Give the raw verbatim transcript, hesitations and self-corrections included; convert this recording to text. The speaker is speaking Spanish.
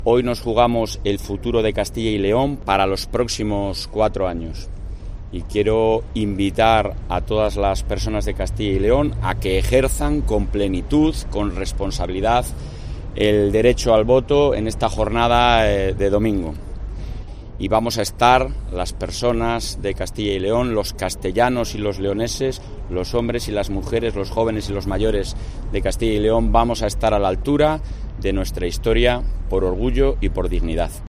Hoy nos jugamos el futuro de Castilla y León para los próximos cuatro años. Y quiero invitar a todas las personas de Castilla y León a que ejerzan con plenitud, con responsabilidad, el derecho al voto en esta jornada de domingo. Y vamos a estar, las personas de Castilla y León, los castellanos y los leoneses, los hombres y las mujeres, los jóvenes y los mayores de Castilla y León, vamos a estar a la altura de nuestra historia por orgullo y por dignidad.